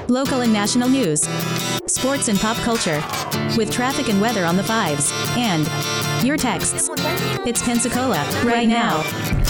local and national news, sports and pop culture, with traffic and weather on the fives, and your texts. It's Pensacola, right now.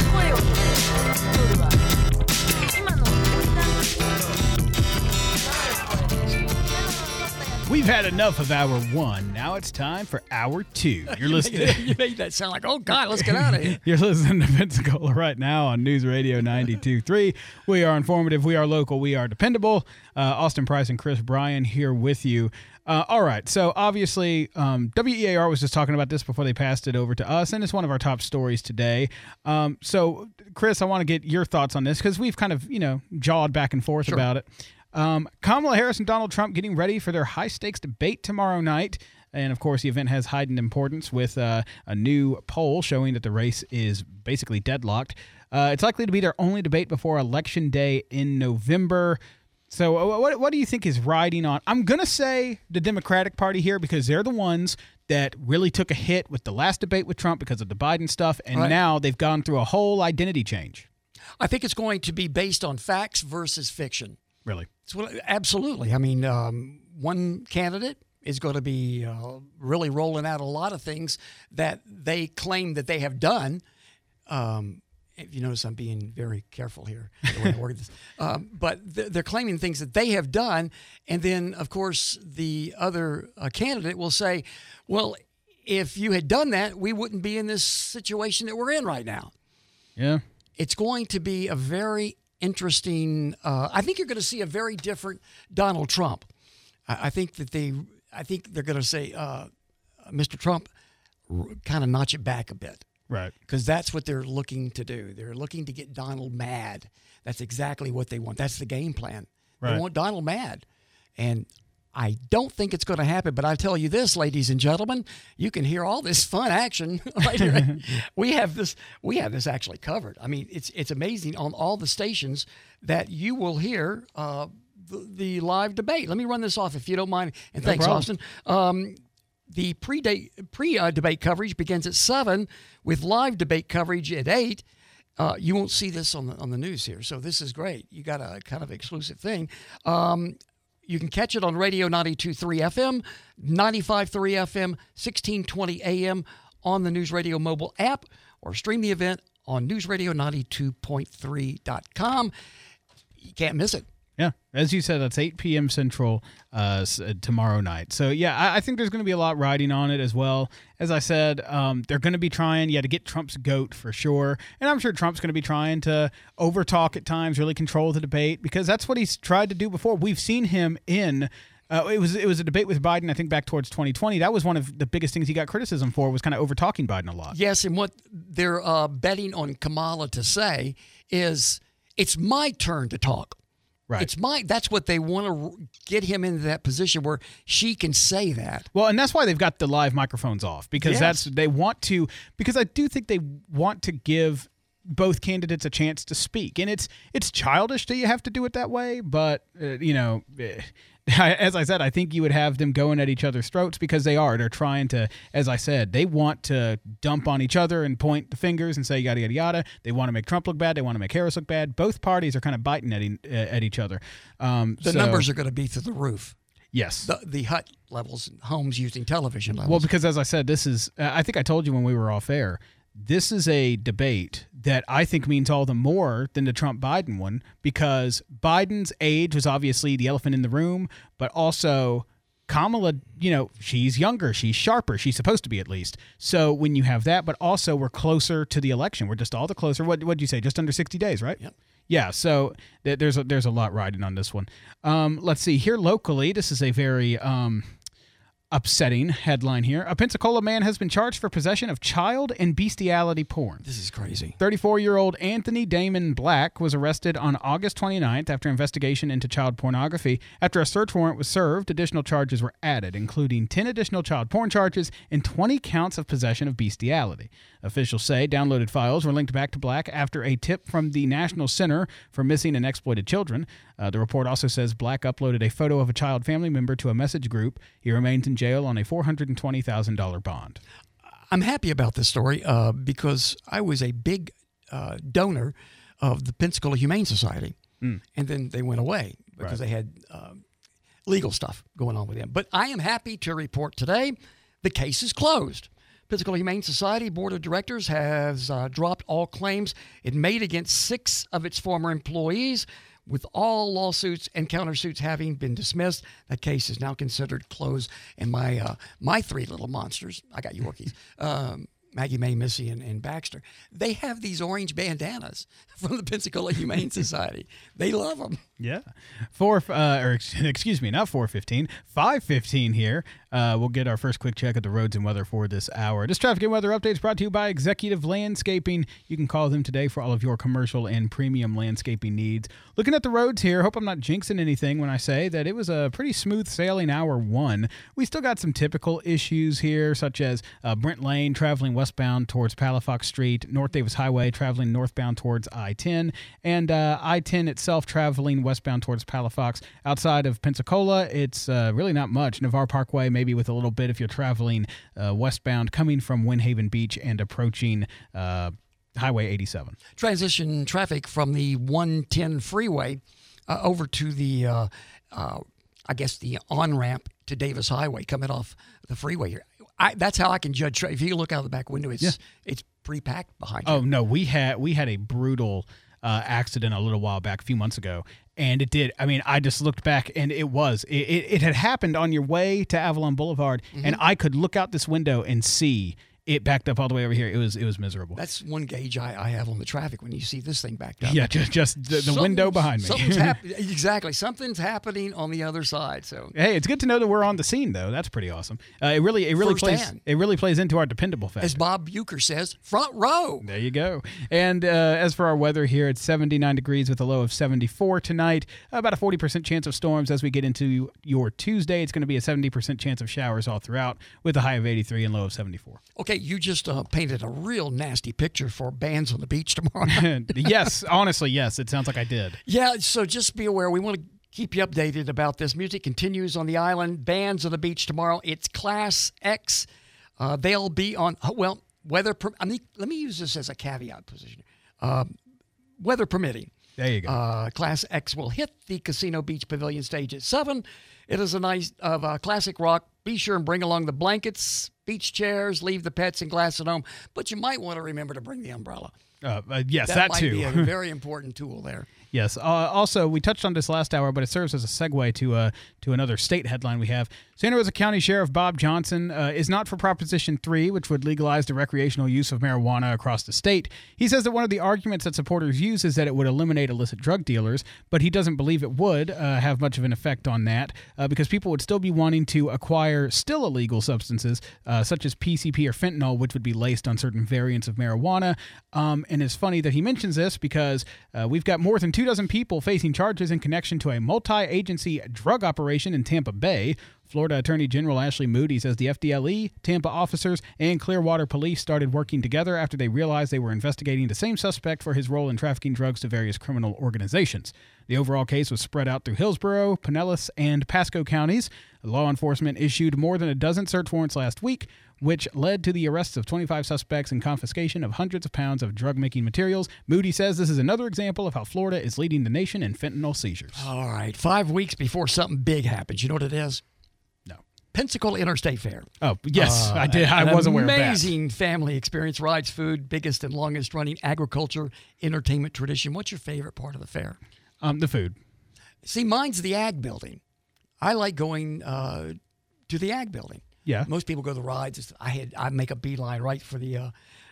We've had enough of hour one. Now it's time for hour two. You're listening. You made that sound like, oh, God, let's get out of here. You're listening to Pensacola right now on News Radio 92.3. We are informative. We are local. We are dependable. Austin Price and Chris Bryan here with you. All right. So obviously, WEAR was just talking about this before they passed it over to us, and it's one of our top stories today. So, Chris, I want to get your thoughts on this because we've kind of, jawed back and forth about it. Kamala Harris and Donald Trump getting ready for their high-stakes debate tomorrow night. And, of course, the event has heightened importance with a new poll showing that the race is basically deadlocked. It's likely to be their only debate before Election Day in November. So what do you think is riding on? I'm going to say the Democratic Party here because they're the ones that really took a hit with the last debate with Trump because of the Biden stuff, and now they've gone through a whole identity change. I think it's going to be based on facts versus fiction. Really? Absolutely. I mean, one candidate is going to be really rolling out a lot of things that they claim that they have done. If you notice, I'm being very careful here the way I word this. But they're claiming things that they have done. And then, of course, the other candidate will say, well, if you had done that, we wouldn't be in this situation that we're in right now. Yeah. It's going to be a very interesting. I think you're going to see a very different Donald Trump. I think they're going to say, Mr. Trump, kind of notch it back a bit. Right. Because that's what they're looking to do. They're looking to get Donald mad. That's exactly what they want. That's the game plan. Right. They want Donald mad. And I don't think it's going to happen, but I tell you this, ladies and gentlemen, you can hear all this fun action right here. We have this actually covered. I mean, it's amazing on all the stations that you will hear the live debate. Let me run this off if you don't mind. And no thanks, problem. Austin. The pre-debate coverage begins at 7 with live debate coverage at 8. You won't see this on the news here, so this is great. You got a kind of exclusive thing. You can catch it on Radio 92.3 FM, 95.3 FM, 1620 AM on the News Radio mobile app, or stream the event on newsradio92.3.com. You can't miss it. Yeah, as you said, that's 8 p.m. Central tomorrow night. So, yeah, I think there's going to be a lot riding on it as well. As I said, they're going to be trying, to get Trump's goat for sure. And I'm sure Trump's going to be trying to overtalk at times, really control the debate, because that's what he's tried to do before. We've seen him in it was a debate with Biden, I think, back towards 2020. That was one of the biggest things he got criticism for, was kind of overtalking Biden a lot. Yes, and what they're betting on Kamala to say is, it's my turn to talk. Right. That's what they want to get him into that position where she can say that. Well, and that's why they've got the live microphones off, because because I do think they want to give both candidates a chance to speak. And it's childish that you have to do it that way, but as I said, I think you would have them going at each other's throats because they're trying to, as I said, they want to dump on each other and point the fingers and say yada, yada, yada. They want to make Trump look bad. They want to make Harris look bad. Both parties are kind of biting at each other. The numbers are going to be through the roof. Yes. The HUT levels, homes using television levels. Well, because as I said, this is, I think I told you when we were off air, this is a debate that I think means all the more than the Trump-Biden one, because Biden's age was obviously the elephant in the room, but also Kamala, she's younger, she's sharper, she's supposed to be at least. So when you have that, but also we're closer to the election. We're just all the closer. What'd you say? Just under 60 days, right? Yep. Yeah, so there's a lot riding on this one. Let's see. Here locally, this is a very upsetting headline here. A Pensacola man has been charged for possession of child and bestiality porn. This is crazy. 34-year-old Anthony Damon Black was arrested on August 29th after investigation into child pornography. After a search warrant was served, additional charges were added, including 10 additional child porn charges and 20 counts of possession of bestiality. Officials say downloaded files were linked back to Black after a tip from the National Center for Missing and Exploited Children. The report also says Black uploaded a photo of a child family member to a message group. He remains in jail on a $420,000 bond. I'm happy about this story because I was a big donor of the Pensacola Humane Society, and then they went away because they had legal stuff going on with them. But I am happy to report today the case is closed. Pensacola Humane Society Board of Directors has dropped all claims it made against 6 of its former employees, with all lawsuits and countersuits having been dismissed. That case is now considered closed. And my 3 little monsters, I got Yorkies, Maggie, May, Missy, and Baxter, they have these orange bandanas from the Pensacola Humane Society. They love them. Yeah. Excuse me, not 4:15, 5:15 here. We'll get our first quick check at the roads and weather for this hour. This traffic and weather update is brought to you by Executive Landscaping. You can call them today for all of your commercial and premium landscaping needs. Looking at the roads here, hope I'm not jinxing anything when I say that it was a pretty smooth sailing hour 1. We still got some typical issues here, such as Brent Lane traveling westbound towards Palafox Street, North Davis Highway traveling northbound towards I-10, and I-10 itself traveling westbound towards Palafox. Outside of Pensacola, it's really not much. Navarre Parkway, maybe with a little bit if you're traveling westbound, coming from Windhaven Beach and approaching Highway 87. Transition traffic from the 110 freeway over to the, I guess, the on-ramp to Davis Highway coming off the freeway here. That's how I can judge. If you look out the back window, it's pretty packed behind you. Oh, no, we had a brutal accident a little while back, a few months ago, and it did. I mean, I just looked back, and it had happened on your way to Avalon Boulevard, and I could look out this window and see it backed up all the way over here. It was miserable. That's one gauge I have on the traffic when you see this thing backed up. Yeah, just the window behind me. Exactly. Something's happening on the other side. So hey, it's good to know that we're on the scene, though. That's pretty awesome. It really plays into our dependable factor. As Bob Bucher says, front row. There you go. And as for our weather here, it's 79 degrees with a low of 74 tonight. About a 40% chance of storms as we get into your Tuesday. It's going to be a 70% chance of showers all throughout with a high of 83 and low of 74. Okay. You just painted a real nasty picture for bands on the beach tomorrow. Yes, honestly, yes. It sounds like I did. Yeah, so just be aware. We want to keep you updated about this. Music continues on the island. Bands on the beach tomorrow. It's Class X. They'll be on, weather. Let me use this as a caveat position. Weather permitting. There you go. Class X will hit the Casino Beach Pavilion stage at 7. It is a night of classic rock. Be sure and bring along the blankets, beach chairs, leave the pets and glass at home. But you might want to remember to bring the umbrella. Yes, that might too. be a very important tool there. Yes. Also, we touched on this last hour, but it serves as a segue to another state headline we have. Santa Rosa County Sheriff Bob Johnson is not for Proposition 3, which would legalize the recreational use of marijuana across the state. He says that one of the arguments that supporters use is that it would eliminate illicit drug dealers, but he doesn't believe it would have much of an effect on that because people would still be wanting to acquire still illegal substances such as PCP or fentanyl, which would be laced on certain variants of marijuana. And it's funny that he mentions this because we've got more than 24 people facing charges in connection to a multi-agency drug operation in Tampa Bay. Florida Attorney General Ashley Moody says the FDLE, Tampa officers, and Clearwater Police started working together after they realized they were investigating the same suspect for his role in trafficking drugs to various criminal organizations. The overall case was spread out through Hillsborough, Pinellas, and Pasco counties. Law enforcement issued more than a dozen search warrants last week, which led to the arrests of 25 suspects and confiscation of hundreds of pounds of drug-making materials. Moody says this is another example of how Florida is leading the nation in fentanyl seizures. All right, 5 weeks before something big happens. You know what it is? No. Pensacola Interstate Fair. Oh, yes, I did. I was aware of that. Amazing family experience, rides, food, biggest and longest running agriculture, entertainment tradition. What's your favorite part of the fair? The food. See, mine's the Ag Building. I like going to the Ag Building. Yeah. Most people go to the rides. I make a beeline right for the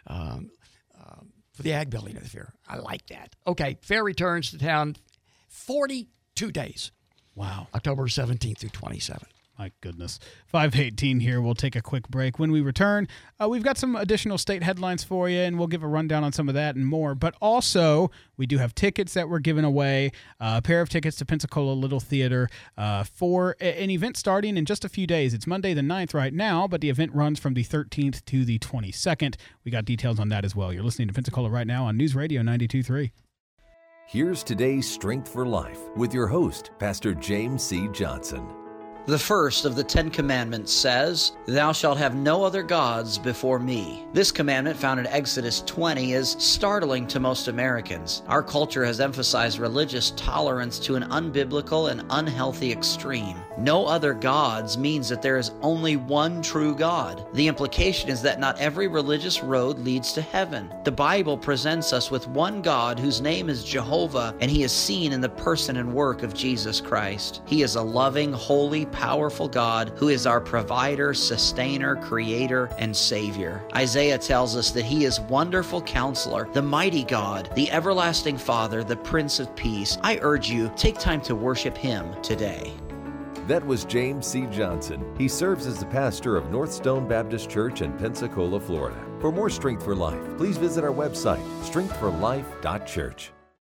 Ag Building at the fair. I like that. Okay, fair returns to town 42 days. Wow. October 17th through 27th. My goodness. 5:18 here. We'll take a quick break. When we return, we've got some additional state headlines for you, and we'll give a rundown on some of that and more. But also, we do have tickets that we're giving away, a pair of tickets to Pensacola Little Theater for an event starting in just a few days. It's Monday the 9th right now, but the event runs from the 13th to the 22nd. We got details on that as well. You're listening to Pensacola right now on News Radio 92.3. Here's today's Strength for Life with your host, Pastor James C. Johnson. The first of the 10 Commandments says, "Thou shalt have no other gods before me." This commandment, found in Exodus 20, is startling to most Americans. Our culture has emphasized religious tolerance to an unbiblical and unhealthy extreme. No other gods means that there is only one true God. The implication is that not every religious road leads to heaven. The Bible presents us with one God whose name is Jehovah, and he is seen in the person and work of Jesus Christ. He is a loving, holy, powerful God who is our provider, sustainer, creator, and savior. Isaiah tells us that he is wonderful counselor, the mighty God, the everlasting Father, the Prince of Peace. I urge you, take time to worship him today. That was James C. Johnson. He serves as the pastor of North Stone Baptist Church in Pensacola, Florida. For more Strength for Life, please visit our website, strengthforlife.church.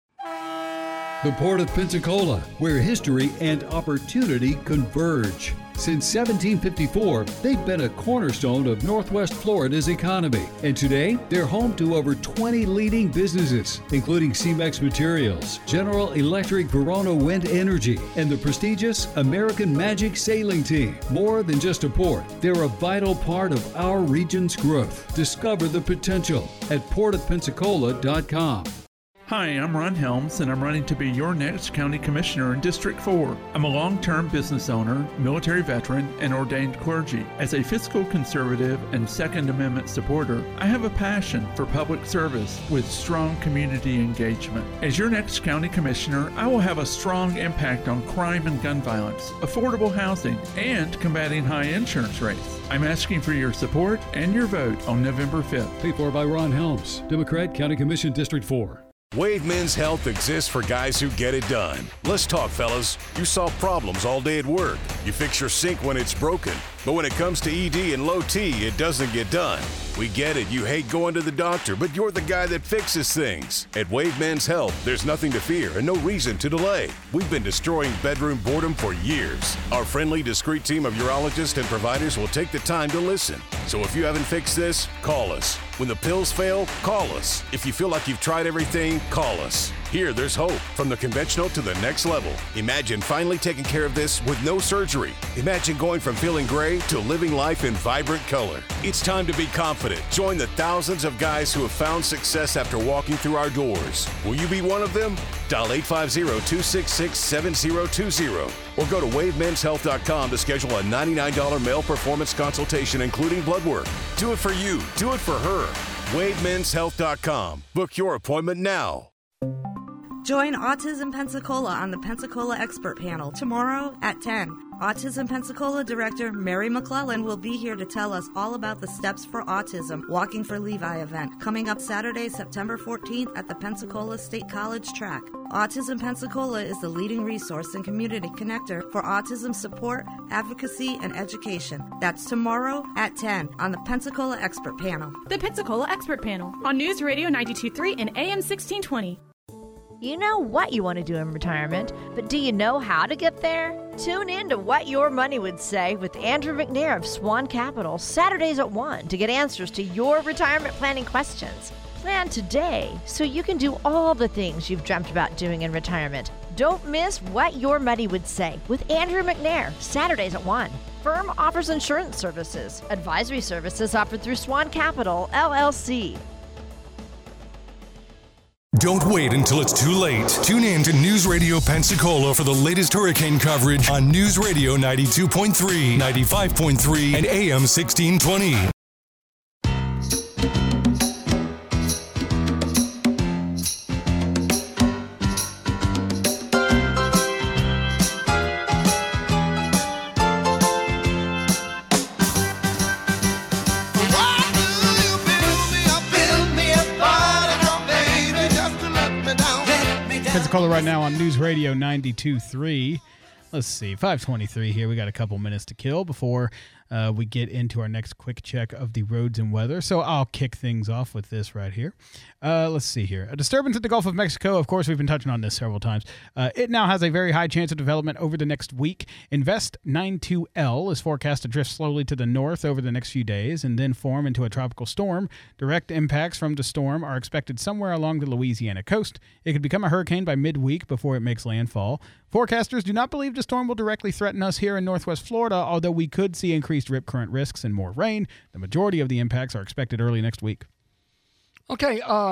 The Port of Pensacola, where history and opportunity converge. Since 1754, they've been a cornerstone of Northwest Florida's economy. And today, they're home to over 20 leading businesses, including CEMEX Materials, General Electric Verona Wind Energy, and the prestigious American Magic Sailing Team. More than just a port, they're a vital part of our region's growth. Discover the potential at portofpensacola.com. Hi, I'm Ron Helms, and I'm running to be your next county commissioner in District 4. I'm a long-term business owner, military veteran, and ordained clergy. As a fiscal conservative and Second Amendment supporter, I have a passion for public service with strong community engagement. As your next county commissioner, I will have a strong impact on crime and gun violence, affordable housing, and combating high insurance rates. I'm asking for your support and your vote on November 5th. Paid for by Ron Helms, Democrat, County Commission, District 4. Wade Men's Health exists for guys who get it done. Let's talk, fellas. You solve problems all day at work. You fix your sink when it's broken. But when it comes to ED and low T, it doesn't get done. We get it. You hate going to the doctor, but you're the guy that fixes things. At Wade Men's Health, there's nothing to fear and no reason to delay. We've been destroying bedroom boredom for years. Our friendly, discreet team of urologists and providers will take the time to listen. So if you haven't fixed this, call us. When the pills fail, call us. If you feel like you've tried everything, call us. Here, there's hope. From the conventional to the next level. Imagine finally taking care of this with no surgery. Imagine going from feeling gray to living life in vibrant color. It's time to be confident. Join the thousands of guys who have found success after walking through our doors. Will you be one of them? Dial 850-266-7020 or go to WaveMen'sHealth.com to schedule a $99 male performance consultation, including blood work. Do it for you. Do it for her. WaveMen'sHealth.com. Book your appointment now. Join Autism Pensacola on the Pensacola Expert Panel tomorrow at 10. Autism Pensacola Director Mary McClellan will be here to tell us all about the Steps for Autism Walking for Levi event coming up Saturday, September 14th at the Pensacola State College track. Autism Pensacola is the leading resource and community connector for autism support, advocacy, and education. That's tomorrow at 10 on the Pensacola Expert Panel. The Pensacola Expert Panel on News Radio 92.3 and AM 1620. You know what you want to do in retirement, but do you know how to get there? Tune in to What Your Money Would Say with Andrew McNair of Swan Capital, Saturdays at 1 to get answers to your retirement planning questions. Plan today so you can do all the things you've dreamt about doing in retirement. Don't miss What Your Money Would Say with Andrew McNair, Saturdays at 1. Firm offers insurance services. Advisory services offered through Swan Capital, LLC. Don't wait until it's too late. Tune in to News Radio Pensacola for the latest hurricane coverage on News Radio 92.3, 95.3, and AM 1620. Pensacola right now on News Radio 92.3. Let's see, 5:23 here. We got a couple minutes to kill before we get into our next quick check of the roads and weather. So I'll kick things off with this right here. Let's see here. A disturbance at the Gulf of Mexico. Of course, we've been touching on this several times. It now has a very high chance of development over the next week. Invest 92L is forecast to drift slowly to the north over the next few days and then form into a tropical storm. Direct impacts from the storm are expected somewhere along the Louisiana coast. It could become a hurricane by midweek before it makes landfall. Forecasters do not believe the storm will directly threaten us here in northwest Florida, although we could see increased rip current risks and more rain. The majority of the impacts are expected early next week. Okay,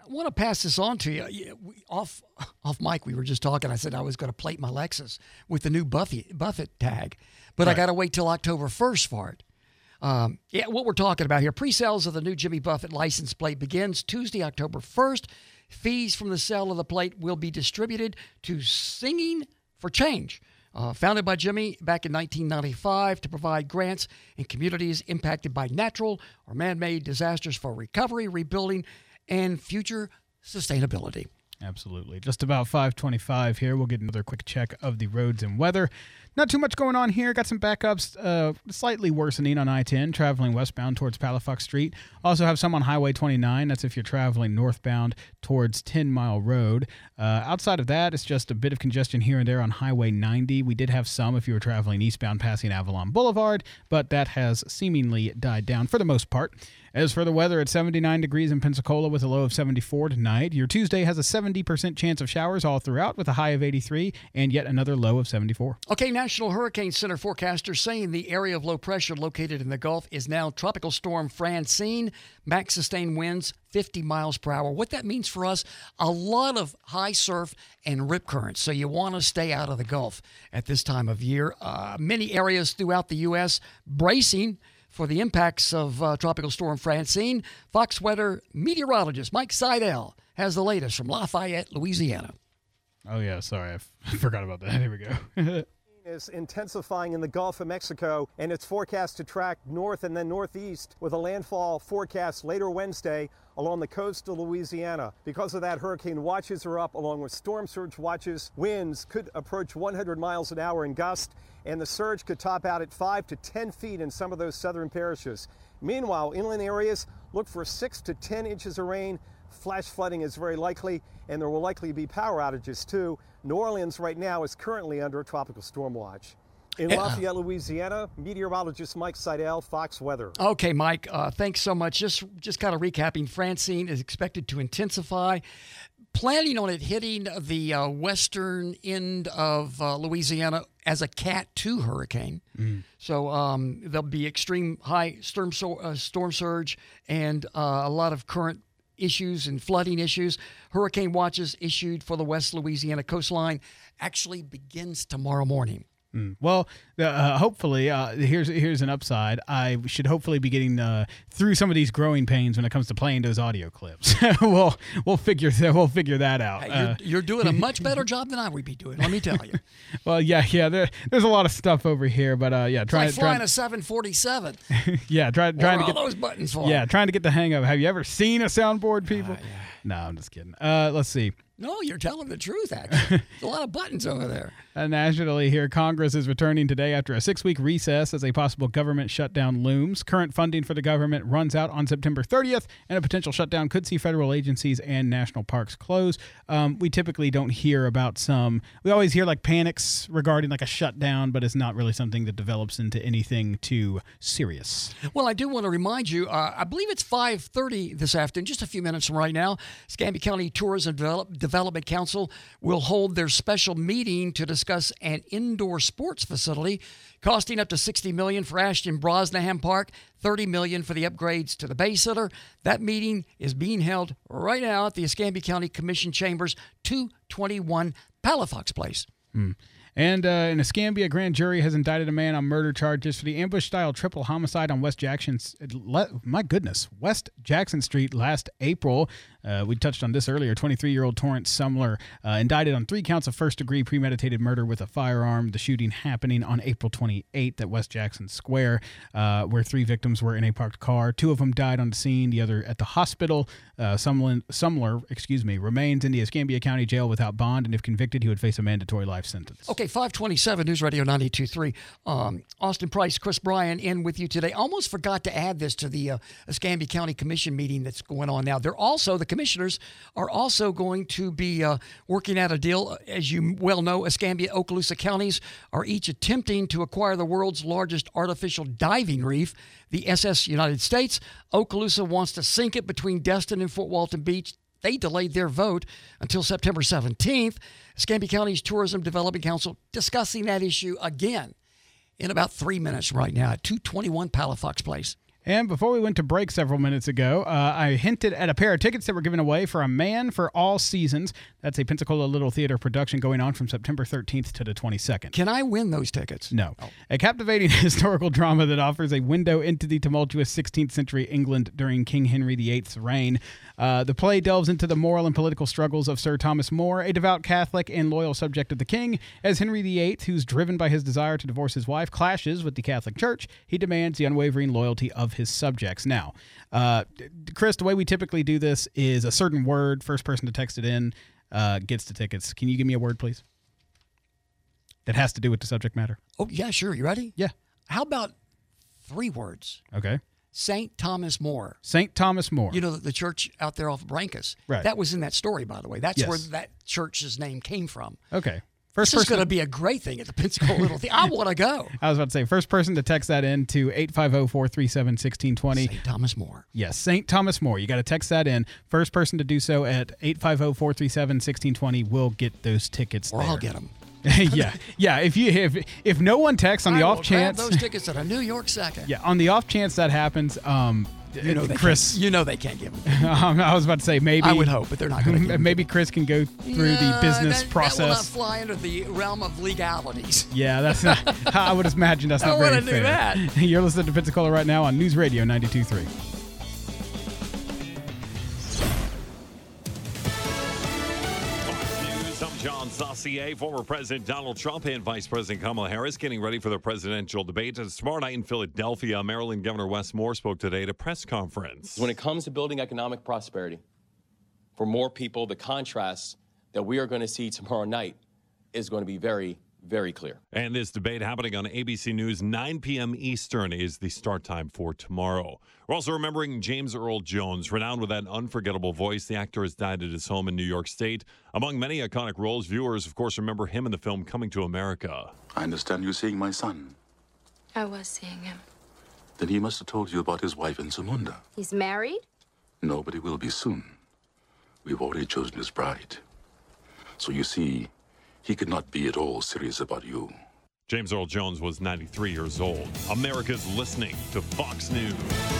want to pass this on to you. Off mic, we were just talking. I said I was going to plate my Lexus with the new Buffett tag, but I got to wait till October 1st for it. What we're talking about here, pre-sales of the new Jimmy Buffett license plate begins Tuesday, October 1st. Fees from the sale of the plate will be distributed to Singing for Change, founded by Jimmy back in 1995 to provide grants in communities impacted by natural or man-made disasters for recovery, rebuilding, and future sustainability. Absolutely. Just about 5:25 here. We'll get another quick check of the roads and weather. Not too much going on here. Got some backups, slightly worsening on I-10, traveling westbound towards Palafox Street. Also have some on Highway 29. That's if you're traveling northbound towards 10 Mile Road. Outside of that, it's just a bit of congestion here and there on Highway 90. We did have some if you were traveling eastbound passing Avalon Boulevard, but that has seemingly died down for the most part. As for the weather, it's 79 degrees in Pensacola with a low of 74 tonight. Your Tuesday has a 70% chance of showers all throughout with a high of 83 and yet another low of 74. Okay, National Hurricane Center forecasters saying the area of low pressure located in the Gulf is now Tropical Storm Francine. Max sustained winds 50 miles per hour. What that means for us, a lot of high surf and rip currents. So you want to stay out of the Gulf at this time of year. Many areas throughout the U.S. bracing for the impacts of Tropical Storm Francine. Fox weather meteorologist Mike Seidel has the latest from Lafayette, Louisiana. Oh, yeah. Sorry. I forgot about that. Here we go. Is intensifying in the Gulf of Mexico, and it's forecast to track north and then northeast with a landfall forecast later Wednesday along the coast of Louisiana. Because of that, hurricane watches are up along with storm surge watches. Winds could approach 100 miles an hour in gust, and the surge could top out at 5 to 10 feet in some of those southern parishes. Meanwhile, inland areas look for 6 to 10 inches of rain. Flash flooding is very likely, and there will likely be power outages too. New Orleans right now is currently under a tropical storm watch. In Lafayette, Louisiana, meteorologist Mike Seidel, Fox Weather. Okay, Mike, thanks so much. Just kind of recapping, Francine is expected to intensify. Planning on it hitting the western end of Louisiana as a Cat 2 hurricane. So there'll be extreme high storm surge and a lot of current issues and flooding issues. Hurricane watches issued for the West Louisiana coastline actually begins tomorrow morning. Well, hopefully, here's an upside. I should hopefully be getting through some of these growing pains when it comes to playing those audio clips. we'll figure that out. Hey, you're doing a much better job than I would be doing. Let me tell you. Well, yeah. There's a lot of stuff over here, but trying a 747. Yeah, trying to get those buttons for. Yeah, trying to get the hang of. Have you ever seen a soundboard, people? Yeah. No, I'm just kidding. Let's see. No, you're telling the truth, actually. There's a lot of buttons over there. Nationally here, Congress is returning today after a 6-week recess as a possible government shutdown looms. Current funding for the government runs out on September 30th, and a potential shutdown could see federal agencies and national parks close. We typically don't hear about we always hear like panics regarding like a shutdown, but it's not really something that develops into anything too serious. Well, I do want to remind you, I believe it's 5:30 this afternoon, just a few minutes from right now, Escambia County Tourism Development Council will hold their special meeting to discuss an indoor sports facility costing up to $60 million for Ashton Brosnahan Park, $30 million for the upgrades to the Bay Center. That meeting is being held right now at the Escambia County Commission Chambers, 221 Palafox Place. And in Escambia, a grand jury has indicted a man on murder charges for the ambush-style triple homicide on West Jackson Street last April. We touched on this earlier. 23-year-old Torrance Sumler indicted on 3 counts of first-degree premeditated murder with a firearm. The shooting happening on April 28th at West Jackson Square, where 3 victims were in a parked car. 2 of them died on the scene, the other at the hospital. Sumler, remains in the Escambia County Jail without bond, and if convicted, he would face a mandatory life sentence. Okay, 527 News Radio 92.3. Austin Price, Chris Bryan in with you today. Almost forgot to add this to the Escambia County Commission meeting that's going on now. The commissioners are also going to be working out a deal. As you well know, Escambia, Okaloosa counties are each attempting to acquire the world's largest artificial diving reef, the SS United States. Okaloosa wants to sink it between Destin and Fort Walton Beach. They delayed their vote until September 17th. Escambia County's Tourism Development Council discussing that issue again in about 3 minutes right now at 221 Palafox Place. And before we went to break several minutes ago, I hinted at a pair of tickets that were given away for A Man for All Seasons. That's a Pensacola Little Theater production going on from September 13th to the 22nd. Can I win those tickets? No. Oh. A captivating historical drama that offers a window into the tumultuous 16th century England during King Henry VIII's reign. The play delves into the moral and political struggles of Sir Thomas More, a devout Catholic and loyal subject of the king. As Henry VIII, who's driven by his desire to divorce his wife, clashes with the Catholic Church, he demands the unwavering loyalty of his subjects. Now, Chris, the way we typically do this is a certain word. First person to text it in gets the tickets. Can you give me a word, please? That has to do with the subject matter. Oh, yeah, sure. You ready? Yeah. How about 3 words? Okay. St. Thomas More. St. Thomas More. You know, the church out there off of Brancas. Right. That was in that story, by the way. That's yes. where that church's name came from. Okay. This is going to be a great thing at the Pensacola Little Theater. I want to go. I was about to say, first person to text that in to 850-437-1620. St. Thomas More. Yes, St. Thomas More. You got to text that in. First person to do so at 850-437-1620 will get those tickets. Or I'll get them. yeah. If no one texts on the off chance, grab those tickets at a New York second. Yeah, on the off chance that happens, Chris. They can't give them. I was about to say maybe. I would hope, but they're not going to. Maybe Chris can go through the business process. That will not fly into the realm of legalities. Yeah, that's not. I would imagine that's not very fair. I don't want to do that. You're listening to Pensacola right now on News Radio 92.3. John Saucier, former President Donald Trump and Vice President Kamala Harris getting ready for the presidential debate. Tomorrow night in Philadelphia, Maryland Governor Wes Moore spoke today at a press conference. When it comes to building economic prosperity for more people, the contrast that we are going to see tomorrow night is going to be very, very clear. And this debate happening on ABC News, 9 p.m. Eastern is the start time for tomorrow. We're also remembering James Earl Jones, renowned with that unforgettable voice. The actor has died at his home in New York State. Among many iconic roles, viewers, of course, remember him in the film Coming to America. I understand you're seeing my son. I was seeing him. Then he must have told you about his wife in Zamunda. He's married? No, but he will be soon. We've already chosen his bride. So you see, he could not be at all serious about you. James Earl Jones was 93 years old. America's listening to Fox News.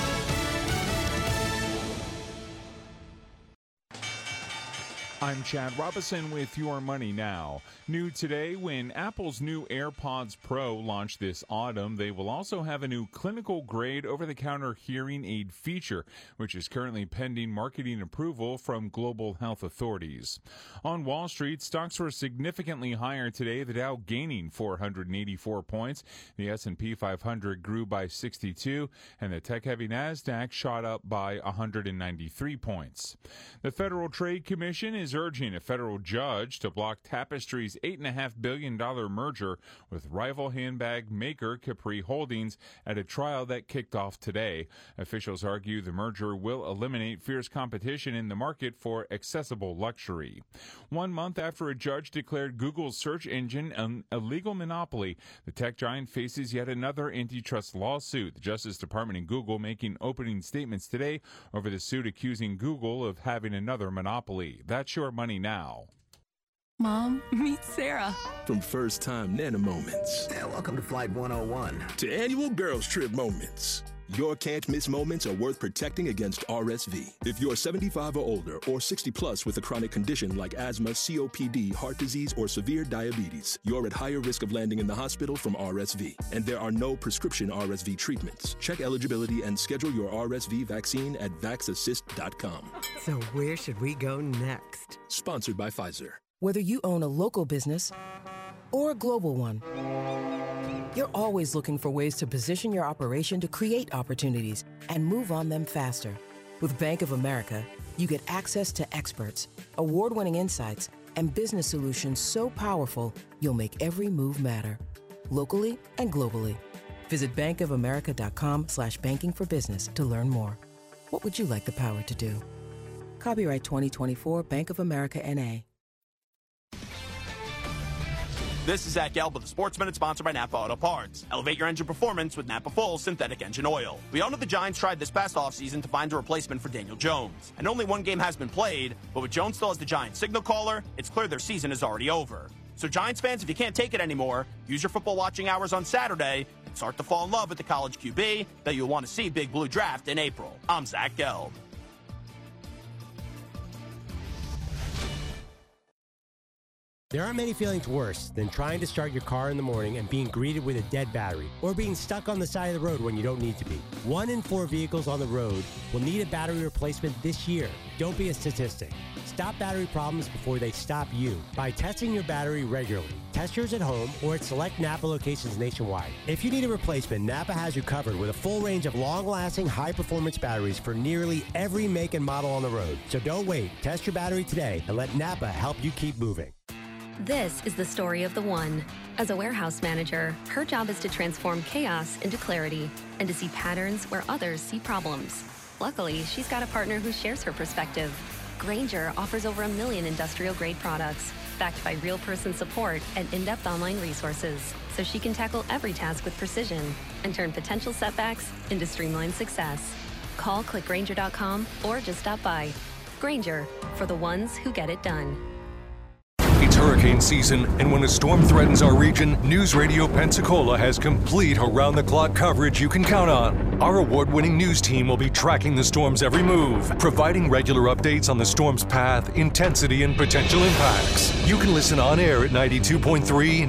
I'm Chad Robinson with Your Money Now. New today, when Apple's new AirPods Pro launch this autumn, they will also have a new clinical-grade over-the-counter hearing aid feature, which is currently pending marketing approval from global health authorities. On Wall Street, stocks were significantly higher today, the Dow gaining 484 points. The S&P 500 grew by 62, and the tech-heavy NASDAQ shot up by 193 points. The Federal Trade Commission is urging a federal judge to block Tapestry's $8.5 billion merger with rival handbag maker Capri Holdings at a trial that kicked off today. Officials argue the merger will eliminate fierce competition in the market for accessible luxury. 1 month after a judge declared Google's search engine an illegal monopoly, the tech giant faces yet another antitrust lawsuit. The Justice Department and Google making opening statements today over the suit accusing Google of having another monopoly. That's Your Money Now. Mom, meet Sarah. From first-time Nana moments. Yeah, welcome to Flight 101. To annual girls trip moments. Your can't-miss moments are worth protecting against RSV. If you're 75 or older or 60 plus with a chronic condition like asthma, COPD, heart disease, or severe diabetes, you're at higher risk of landing in the hospital from RSV. And there are no prescription RSV treatments. Check eligibility and schedule your RSV vaccine at vaxassist.com. So where should we go next? Sponsored by Pfizer. Whether you own a local business or a global one, you're always looking for ways to position your operation to create opportunities and move on them faster. With Bank of America, you get access to experts, award-winning insights, and business solutions so powerful, you'll make every move matter, locally and globally. Visit bankofamerica.com/banking for business to learn more. What would you like the power to do? Copyright 2024 Bank of America, N.A. This is Zach Gelb with the Sports Minute, sponsored by Napa Auto Parts. Elevate your engine performance with Napa Full Synthetic Engine Oil. We all know the Giants tried this past offseason to find a replacement for Daniel Jones. And only one game has been played, but with Jones still as the Giants signal caller, it's clear their season is already over. So Giants fans, if you can't take it anymore, use your football watching hours on Saturday and start to fall in love with the college QB that you'll want to see Big Blue draft in April. I'm Zach Gelb. There aren't many feelings worse than trying to start your car in the morning and being greeted with a dead battery, or being stuck on the side of the road when you don't need to be. 1 in 4 vehicles on the road will need a battery replacement this year. Don't be a statistic. Stop battery problems before they stop you by testing your battery regularly. Test yours at home or at select Napa locations nationwide. If you need a replacement, Napa has you covered with a full range of long-lasting, high-performance batteries for nearly every make and model on the road. So don't wait. Test your battery today and let Napa help you keep moving. This is the story of the one. As a warehouse manager, her job is to transform chaos into clarity and to see patterns where others see problems. Luckily, she's got a partner who shares her perspective. Grainger offers over 1 million industrial-grade products, backed by real-person support and in-depth online resources, so she can tackle every task with precision and turn potential setbacks into streamlined success. Call clickgrainger.com or just stop by. Grainger, for the ones who get it done. It's hurricane season, and when a storm threatens our region, News Radio Pensacola has complete around-the-clock coverage you can count on. Our award-winning news team will be tracking the storm's every move, providing regular updates on the storm's path, intensity, and potential impacts. You can listen on air at 92.3,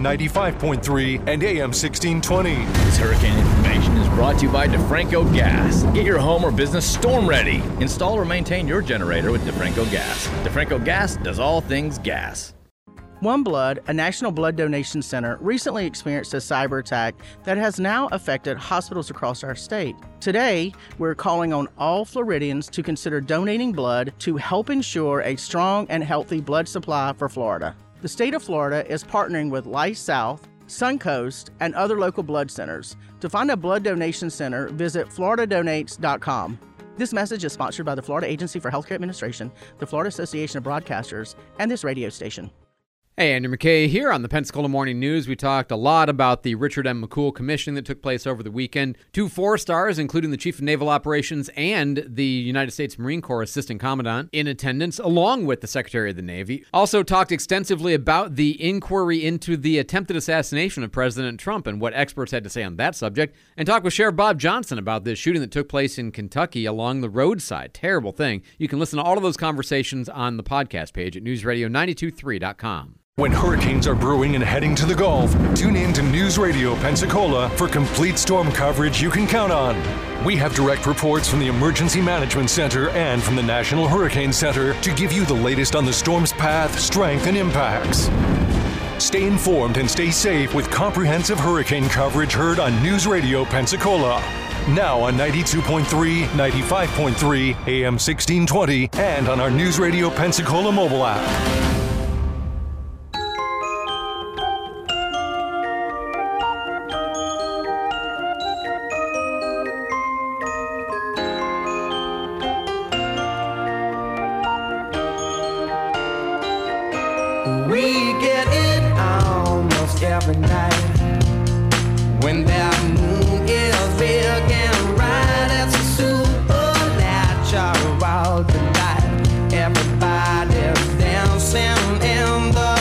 95.3, and AM 1620. This hurricane information is brought to you by DeFranco Gas. Get your home or business storm ready. Install or maintain your generator with DeFranco Gas. DeFranco Gas does all things gas. OneBlood, a national blood donation center, recently experienced a cyber attack that has now affected hospitals across our state. Today, we're calling on all Floridians to consider donating blood to help ensure a strong and healthy blood supply for Florida. The state of Florida is partnering with Life South, Suncoast, and other local blood centers. To find a blood donation center, visit floridadonates.com. This message is sponsored by the Florida Agency for Healthcare Administration, the Florida Association of Broadcasters, and this radio station. Hey, Andrew McKay here on the Pensacola Morning News. We talked a lot about the Richard M. McCool Commission that took place over the weekend. 2 4-stars, including the Chief of Naval Operations and the United States Marine Corps Assistant Commandant, in attendance, along with the Secretary of the Navy. Also talked extensively about the inquiry into the attempted assassination of President Trump and what experts had to say on that subject. And talked with Sheriff Bob Johnson about this shooting that took place in Kentucky along the roadside. Terrible thing. You can listen to all of those conversations on the podcast page at newsradio923.com. When hurricanes are brewing and heading to the Gulf, tune in to News Radio Pensacola for complete storm coverage you can count on. We have direct reports from the Emergency Management Center and from the National Hurricane Center to give you the latest on the storm's path, strength, and impacts. Stay informed and stay safe with comprehensive hurricane coverage heard on News Radio Pensacola. Now on 92.3, 95.3, AM 1620, and on our News Radio Pensacola mobile app. We get it almost every night when that moon is big and bright. It's a supernatural delight. Everybody's dancing in the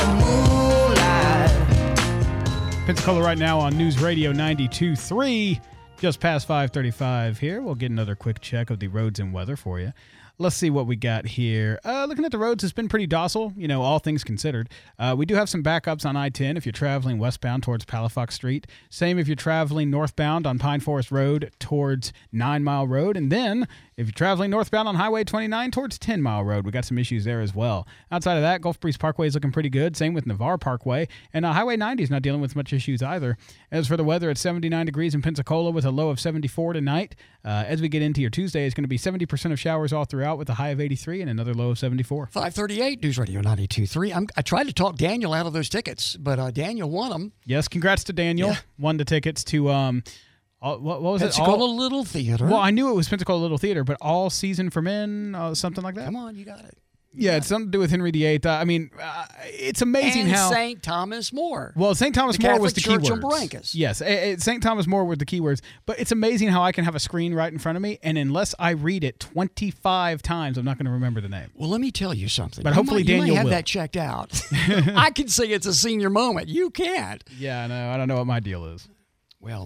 moonlight. Pensacola right now on News Radio 92.3, just past 5:35 here. We'll get another quick check of the roads and weather for you. Let's see what we got here. Looking at the roads, it's been pretty docile, all things considered. We do have some backups on I-10 if you're traveling westbound towards Palafox Street. Same if you're traveling northbound on Pine Forest Road towards 9 Mile Road. And then if you're traveling northbound on Highway 29 towards 10 Mile Road, we got some issues there as well. Outside of that, Gulf Breeze Parkway is looking pretty good. Same with Navarre Parkway. And Highway 90 is not dealing with much issues either. As for the weather, it's 79 degrees in Pensacola with a low of 74 tonight. As we get into your Tuesday, it's going to be 70% of showers all throughout with a high of 83 and another low of 74. 538 News Radio 92.3. I tried to talk Daniel out of those tickets, but Daniel won them. Yes, congrats to Daniel. Yeah. Won the tickets to what was Pensacola Little Theater. Well, I knew it was Pensacola Little Theater, but All Season for Men, something like that. Come on, you got it. Yeah, it's something to do with Henry VIII. It's amazing and how St. Thomas More. Well, St. Thomas More was the key Church words. Barrancas. Yes, St. Thomas More were the key words. But it's amazing how I can have a screen right in front of me, and unless I read it 25 times, I'm not going to remember the name. Well, let me tell you something. But hopefully Daniel you might have will. that checked out. I can say it's a senior moment. You can't. Yeah, I know. I don't know what my deal is. Well,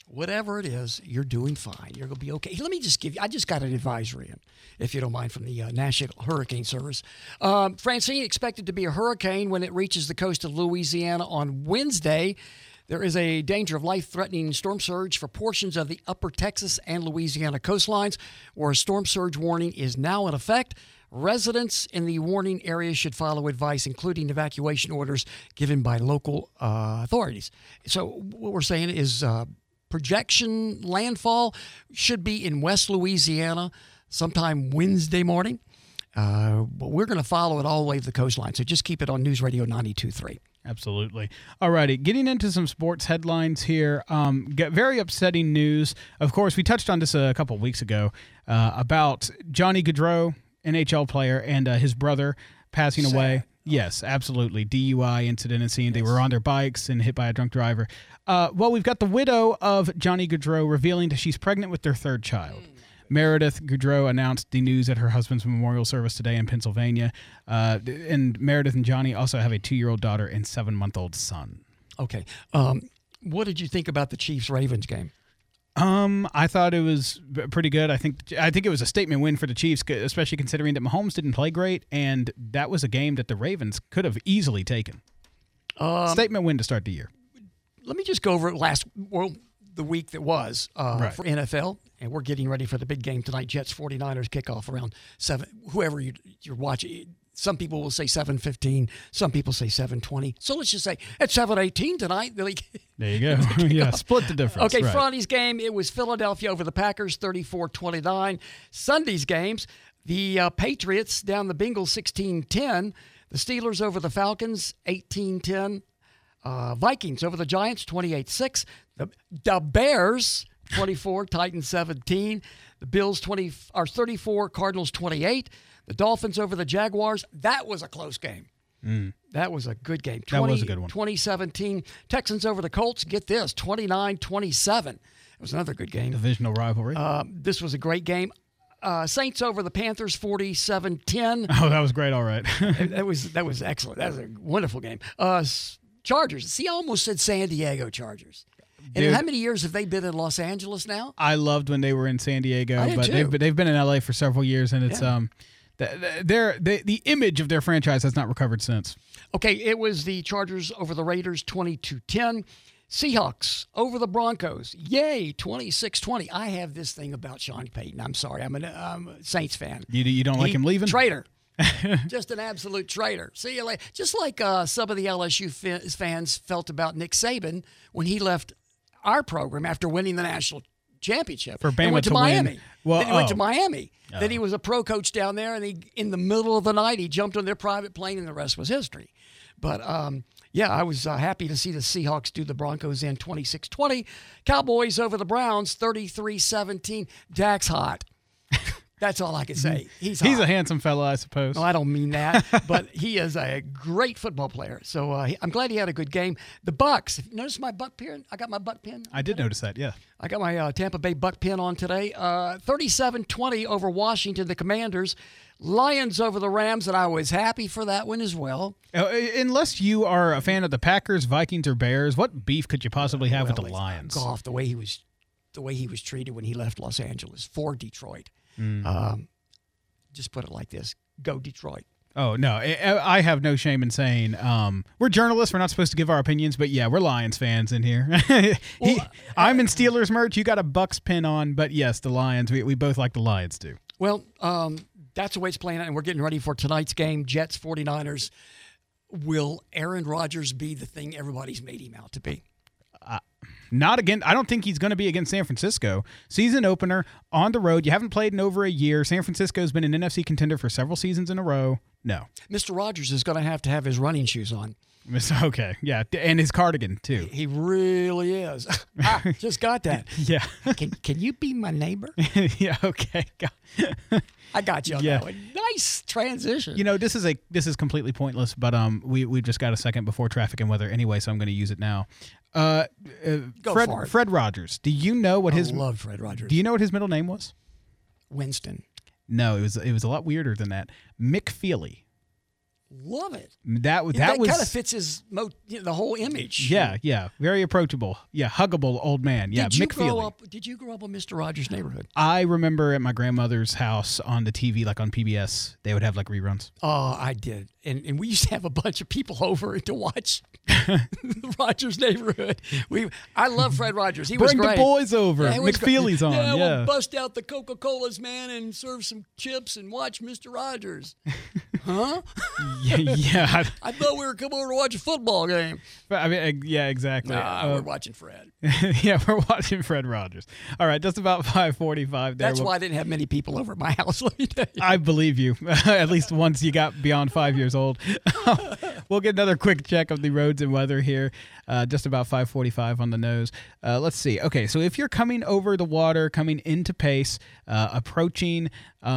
whatever it is, you're doing fine. You're going to be okay. Let me just give you, I just got an advisory in, if you don't mind, from the National Hurricane Service. Francine expected to be a hurricane when it reaches the coast of Louisiana on Wednesday. There is a danger of life-threatening storm surge for portions of the upper Texas and Louisiana coastlines, where a storm surge warning is now in effect. Residents in the warning area should follow advice, including evacuation orders given by local authorities. So what we're saying is projection landfall should be in West Louisiana sometime Wednesday morning. But we're going to follow it all the way to the coastline. So just keep it on News Radio 92.3. Absolutely. All righty. Getting into some sports headlines here. Get very upsetting news. Of course, we touched on this a couple of weeks ago about Johnny Gaudreau, NHL player, and his brother passing away. Yes, absolutely. DUI incident and scene. They were on their bikes and hit by a drunk driver. Well, we've got the widow of Johnny Gaudreau revealing that she's pregnant with their third child. Meredith Gaudreau announced the news at her husband's memorial service today in Pennsylvania. And Meredith and Johnny also have a 2-year-old daughter and 7-month-old son. Okay. What did you think about the Chiefs-Ravens game? I thought it was pretty good. I think it was a statement win for the Chiefs, especially considering that Mahomes didn't play great, and that was a game that the Ravens could have easily taken. Statement win to start the year. Let me just go over the week that was for NFL, and we're getting ready for the big game tonight. Jets 49ers kickoff around 7. Whoever you're watching, some people will say 7:15, some people say 7:20. So let's just say at 7:18 tonight. There you go. Yeah, split the difference. Okay, right. Friday's game, it was Philadelphia over the Packers, 34-29. Sunday's games, the Patriots down the Bengals 16-10. The Steelers over the Falcons 18-10. Vikings over the Giants 28-6. The Bears 24, Titans 17. The Bills 34, Cardinals 28. The Dolphins over the Jaguars. That was a close game. That was a good game. That was a good one. 2017. Texans over the Colts. Get this, 29-27. It was another good game. Divisional rivalry. This was a great game. Saints over the Panthers 47-10. Oh, that was great. All right. that was excellent. That was a wonderful game. Chargers. See, I almost said San Diego Chargers. And Dude, how many years have they been in Los Angeles now? I loved when they were in San Diego, I did but too. they've been in LA for several years, and it's the image of their franchise has not recovered since. Okay, it was the Chargers over the Raiders 22-10. Seahawks over the Broncos. Yay, 26-20. I have this thing about Sean Payton. I'm sorry. I'm a Saints fan. You don't like him leaving? Traitor. Just an absolute traitor. See you later. Just like some of the LSU fans felt about Nick Saban when he left our program after winning the national championship. For Bama went to to Miami. win. Well, Then he went to Miami. Then he was a pro coach down there, and in the middle of the night, he jumped on their private plane, and the rest was history. But, I was happy to see the Seahawks do the Broncos in 26-20. Cowboys over the Browns, 33-17. Dak's hot. That's all I can say. He's hot. He's a handsome fella, I suppose. No, I don't mean that, but he is a great football player. So I'm glad he had a good game. The Bucks. Notice my buck pin? I got my buck pin. I did notice that, yeah. I got my Tampa Bay buck pin on today. 37-20 over Washington, the Commanders. Lions over the Rams, and I was happy for that one as well. Unless you are a fan of the Packers, Vikings, or Bears, what beef could you possibly have with the Lions? Goff, the way he was treated when he left Los Angeles for Detroit. Just put it like this: go Detroit. Oh no, I have no shame in saying we're journalists. We're not supposed to give our opinions, but yeah, we're Lions fans in here. I'm in Steelers merch. You got a Bucks pin on, but yes, the Lions. We both like the Lions too. Well, that's the way it's playing out, and we're getting ready for tonight's game. Jets 49ers. Will Aaron Rodgers be the thing everybody's made him out to be? Not again. I don't think he's going to be against San Francisco. Season opener on the road. You haven't played in over a year. San Francisco's been an NFC contender for several seasons in a row. No. Mr. Rogers is going to have his running shoes on. Okay, yeah, and his cardigan too. He really is. Just got that. Yeah. Can you be my neighbor? Yeah. Okay. I got you on that one. Nice transition. You know, this is completely pointless, but we just got a second before traffic and weather anyway, so I'm going to use it now. Fred Rogers. Do you know what his? I love Fred Rogers. Do you know what his middle name was? Winston. No, it was a lot weirder than that. Mick Feely. Love it. That was kind of fits his the whole image. Yeah, very approachable. Yeah, huggable old man. Yeah, Did you Mick Feely. grow up in Mr. Rogers' neighborhood? I remember at my grandmother's house on the TV, like on PBS, they would have like reruns. Oh, I did. And we used to have a bunch of people over to watch the Rogers neighborhood. I love Fred Rogers. He was Bring great. the boys over. Yeah, Mick Feely's on. Yeah, Yeah. we'll bust out the Coca-Colas, man, and serve some chips and watch Mr. Rogers. Huh? Yeah. I thought we were coming over to watch a football game. I mean, yeah, exactly. Nah, we're watching Fred. Yeah, we're watching Fred Rogers. All right, just about 5:45 there. That's why I didn't have many people over at my house. Let me tell you. I believe you. At least once you got beyond 5 years old. We'll get another quick check of the roads and weather here. Just about 5:45 on the nose. Let's see. Okay, so if you're coming over the water, coming into Pace, approaching,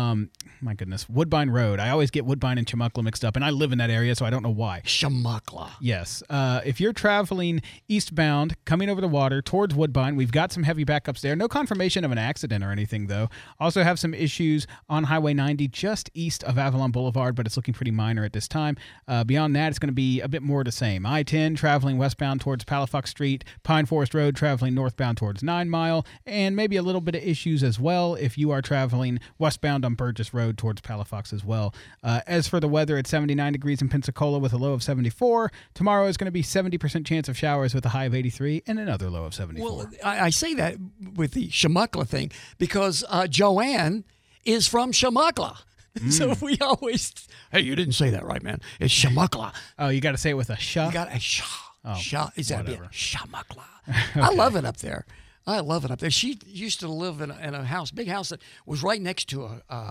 my goodness, Woodbine Road. I always get Woodbine and Chumuckla mixed up, and I live in that area, so I don't know why. Chumuckla. Yes. If you're traveling eastbound, coming over the water towards Woodbine, we've got some heavy backups there. No confirmation of an accident or anything, though. Also have some issues on Highway 90 just east of Avalon Boulevard, but it's looking pretty minor at this time. Beyond that, it's going to be a bit more the same. I-10 traveling westbound towards Palafox Street, Pine Forest Road traveling northbound towards 9 Mile, and maybe a little bit of issues as well if you are traveling westbound on Burgess Road towards Palafox as well. As for the weather, it's 79 degrees in Pensacola with a low of 74. Tomorrow is going to be 70% chance of showers with a high of 83 and another low of 74. Well, I say that with the Chumuckla thing because Joanne is from Chumuckla. So we always, hey, you didn't say that right, man. It's Chumuckla. Oh, you got to say it with a sh. You got a sh. Oh, is that whatever. Chumuckla. Okay. I love it up there. I love it up there. She used to live in a house, big house that was right next to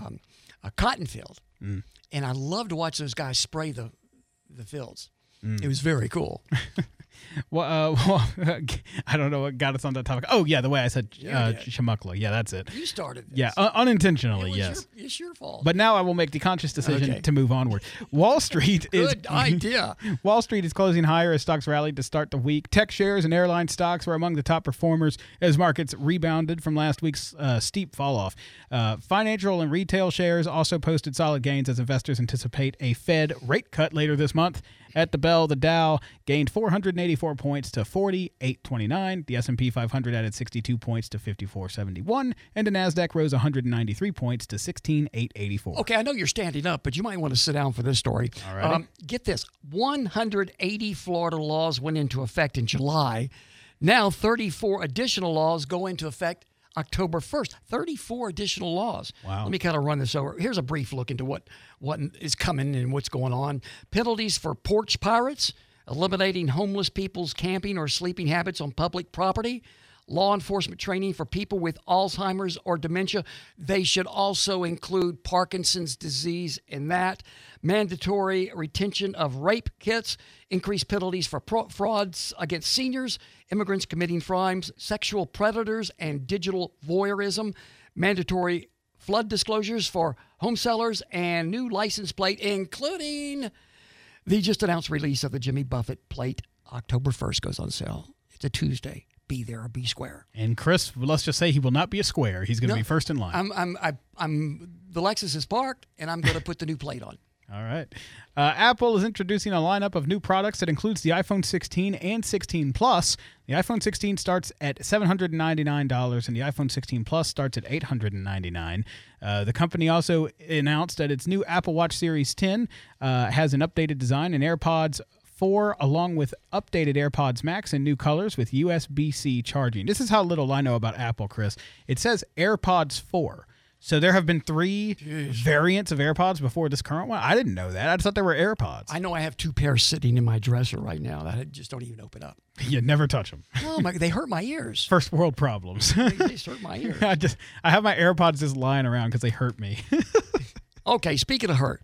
a cotton field. And I loved to watch those guys spray the fields. It was very cool. Well, I don't know what got us on that topic. Oh, yeah, the way I said Chumuckla. Yeah, that's it. You started this. Yeah, unintentionally, yes. It's your fault. But now I will make the conscious decision to move onward. Wall Street is... Good idea. Wall Street is closing higher as stocks rallied to start the week. Tech shares and airline stocks were among the top performers as markets rebounded from last week's steep fall-off. Financial and retail shares also posted solid gains as investors anticipate a Fed rate cut later this month. At the bell, the Dow gained 484 points to 4829. The S&P 500 added 62 points to 5471, and the Nasdaq rose 193 points to 16884. Okay, I know you're standing up, but you might want to sit down for this story. All right. Get this: 180 Florida laws went into effect in July. Now 34 additional laws go into effect October 1st. 34 additional laws. Wow. Let me kind of run this over. Here's a brief look into what is coming and what's going on. Penalties for porch pirates, eliminating homeless people's camping or sleeping habits on public property, law enforcement training for people with Alzheimer's or dementia. They should also include Parkinson's disease in that. Mandatory retention of rape kits, increased penalties for frauds against seniors, immigrants committing crimes, sexual predators, and digital voyeurism, mandatory flood disclosures for home sellers, and new license plate, including the just announced release of the Jimmy Buffett plate. October 1st goes on sale. It's a Tuesday. Be there or be square. And Chris, let's just say he will not be a square. He's going to be first in line. The Lexus is parked, and I'm going to put the new plate on. All right. Apple is introducing a lineup of new products that includes the iPhone 16 and 16 Plus. The iPhone 16 starts at $799, and the iPhone 16 Plus starts at $899. The company also announced that its new Apple Watch Series 10 has an updated design, and AirPods 4, along with updated AirPods Max in new colors with USB-C charging. This is how little I know about Apple, Chris. It says AirPods 4. So there have been 3 variants of AirPods before this current one? I didn't know that. I just thought they were AirPods. I know I have 2 pairs sitting in my dresser right now that I just don't even open up. You never touch them. No, they hurt my ears. First world problems. They just hurt my ears. I have my AirPods just lying around because they hurt me. Okay, speaking of hurt,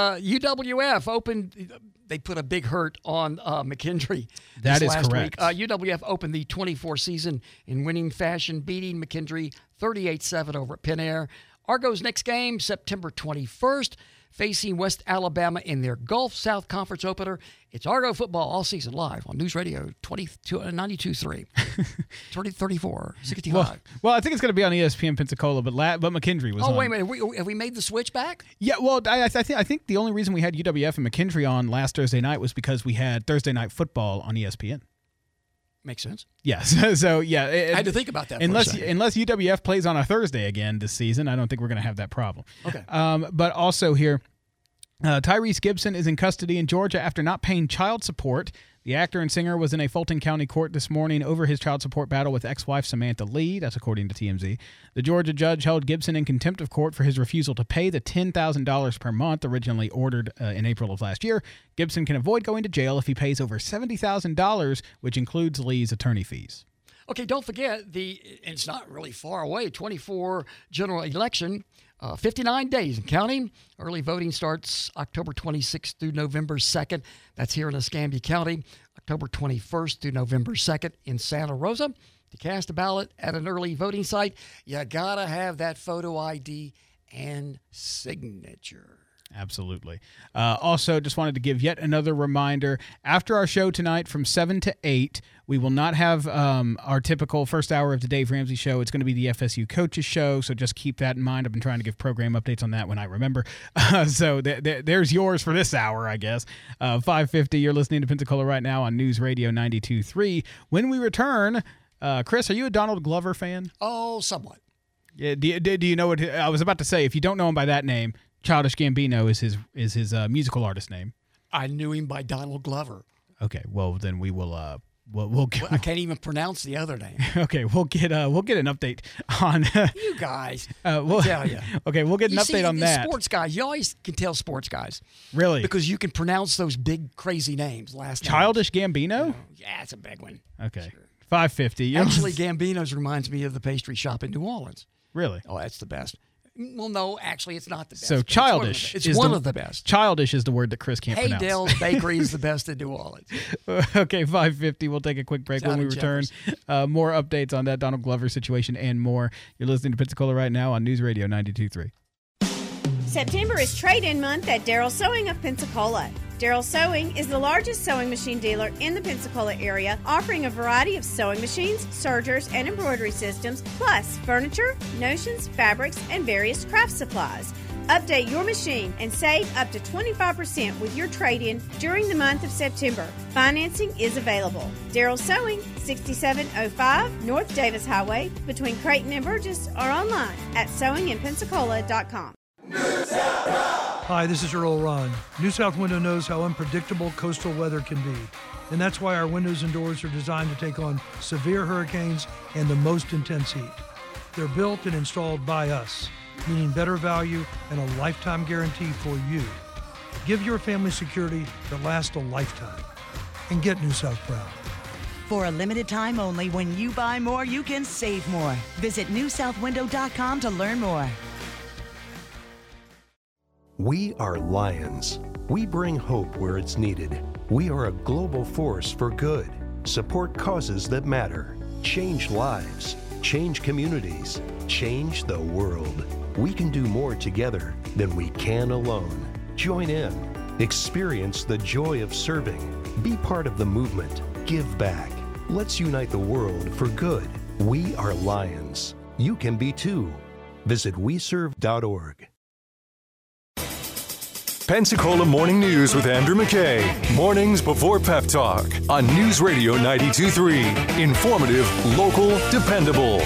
UWF opened... They put a big hurt on McKendree. That is last correct. Week. UWF opened the 24 season in winning fashion, beating McKendree 38-7 over at Penn Air. Argo's next game, September 21st, facing West Alabama in their Gulf South Conference opener. It's Argo football all season live on News Radio 92.3. 34, 65. Well, I think it's going to be on ESPN Pensacola, but McKendree was on. Oh, wait a minute. Have we made the switch back? Yeah, well, I think the only reason we had UWF and McKendree on last Thursday night was because we had Thursday Night Football on ESPN. Makes sense. Yes. So yeah, I had to think about that. Unless UWF plays on a Thursday again this season, I don't think we're going to have that problem. Okay. But also here, Tyrese Gibson is in custody in Georgia after not paying child support. The actor and singer was in a Fulton County court this morning over his child support battle with ex-wife Samantha Lee. That's according to TMZ. The Georgia judge held Gibson in contempt of court for his refusal to pay the $10,000 per month originally ordered in April of last year. Gibson can avoid going to jail if he pays over $70,000, which includes Lee's attorney fees. Okay, don't forget, it's not really far away, 24 general election, 59 days and counting. Early voting starts October 26th through November 2nd. That's here in Escambia County. October 21st through November 2nd in Santa Rosa. To cast a ballot at an early voting site, you got to have that photo ID and signature. Absolutely. Also, just wanted to give yet another reminder. After our show tonight from 7 to 8, we will not have our typical first hour of the Dave Ramsey Show. It's going to be the FSU Coaches Show, so just keep that in mind. I've been trying to give program updates on that when I remember. So there's yours for this hour, I guess. 5:50, you're listening to Pensacola right now on News Radio 92.3. When we return, Chris, are you a Donald Glover fan? Oh, somewhat. Yeah. Do you know what I was about to say? If you don't know him by that name, Childish Gambino is his musical artist name. I knew him by Donald Glover. Okay, well then we will. I can't even pronounce the other name. Okay, we'll get an update on you guys. I tell you. Okay, we'll get an update on that. Sports guys, you always can tell sports guys. Really? Because you can pronounce those big crazy names. Childish Gambino? Yeah, it's a big one. Okay, sure. 5:50. Actually, Gambino's reminds me of the pastry shop in New Orleans. Really? Oh, that's the best. Well, no, actually, it's not the best. So childish. It's one of the best. Childish is the word that Chris can't pronounce. Haydale's Bakery is the best in New Orleans. Okay, 5:50. We'll take a quick break. When we return, more updates on that Donald Glover situation and more. You're listening to Pensacola right now on News Radio 92.3. September is trade-in month at Darryl Sewing of Pensacola. Darryl Sewing is the largest sewing machine dealer in the Pensacola area, offering a variety of sewing machines, sergers, and embroidery systems, plus furniture, notions, fabrics, and various craft supplies. Update your machine and save up to 25% with your trade-in during the month of September. Financing is available. Darryl Sewing, 6705 North Davis Highway, between Creighton and Burgess, or online at sewinginpensacola.com. Hi, this is Earl Ron. New South Window knows how unpredictable coastal weather can be, and that's why our windows and doors are designed to take on severe hurricanes and the most intense heat. They're built and installed by us, meaning better value and a lifetime guarantee for you. Give your family security that lasts a lifetime, and get New South proud. For a limited time only, when you buy more, you can save more. Visit newsouthwindow.com to learn more. We are Lions. We bring hope where it's needed. We are a global force for good. Support causes that matter. Change lives. Change communities. Change the world. We can do more together than we can alone. Join in. Experience the joy of serving. Be part of the movement. Give back. Let's unite the world for good. We are Lions. You can be too. Visit weserve.org. Pensacola Morning News with Andrew McKay. Mornings before Pep Talk on News Radio 92.3. Informative, local, dependable.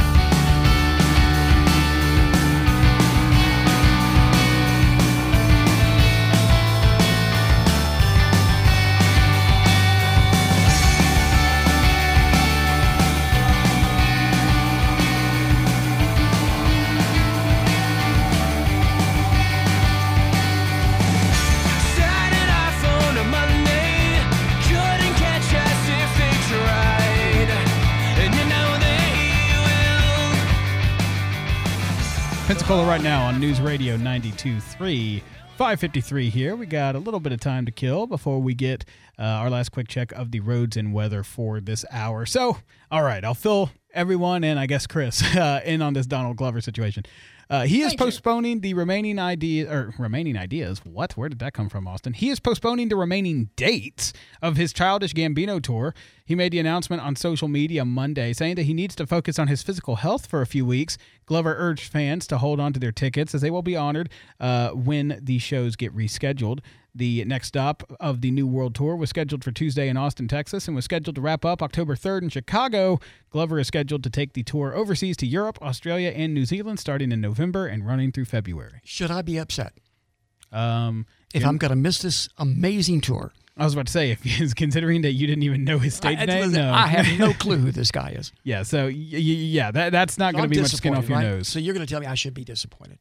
Pensacola right now on News Radio 92.3. 5:53 here. We got a little bit of time to kill before we get our last quick check of the roads and weather for this hour. So, all right, I'll fill everyone and I guess Chris in on this Donald Glover situation. He is postponing the remaining ideas. What? Where did that come from, Austin? He is postponing the remaining dates of his Childish Gambino tour He made the announcement on social media Monday, saying that he needs to focus on his physical health for a few weeks. Glover urged fans to hold on to their tickets, as they will be honored when the shows get rescheduled. The next stop of the New World Tour was scheduled for Tuesday in Austin, Texas, and was scheduled to wrap up October 3rd in Chicago. Glover is scheduled to take the tour overseas to Europe, Australia, and New Zealand starting in November and running through February. Should I be upset if I'm going to miss this amazing tour? I was about to say, if he's considering that you didn't even know his stage name, no. I have no clue who this guy is. Yeah, so that's not going to be much skin off your nose. So you're going to tell me I should be disappointed?